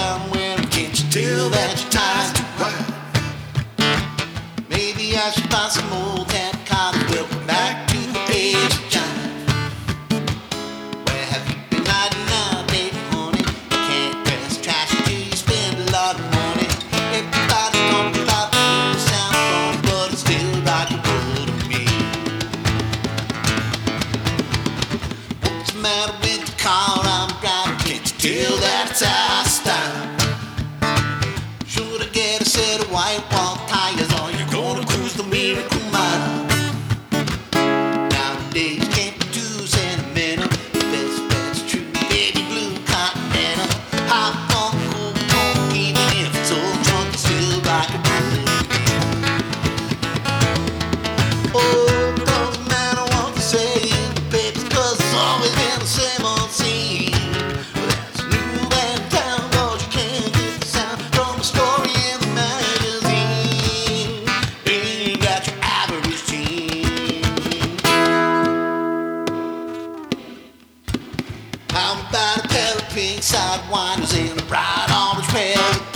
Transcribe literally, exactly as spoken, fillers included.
somewhere. Can't you tell that your time's too right? Maybe I should buy some old tap collars. We'll go back to the age of John. Where have you been hiding now, baby, honey? You can't dress trashy till you spend a lot of money. Everybody's talking about the new sound phone, but it's still rock and roll to me. What's the matter with the car I'm driving? Can't you tell that it's our style? Should I get a set of white wall tires, or you gonna cruise the Miracle Mile? Nowadays can't be too sentimental. Best bet's true baby blue Continental. Hop on, cool, cool, even if it's old trunk, it's still rock and roll. Oh, doesn't matter what you say, baby, 'cause it's always been the same old scene. Well, that's new and town, but you can't get the sound from the story in the magazine. Ain't got your average teen. How about a pair of pink sidewinders and a bright orange pair of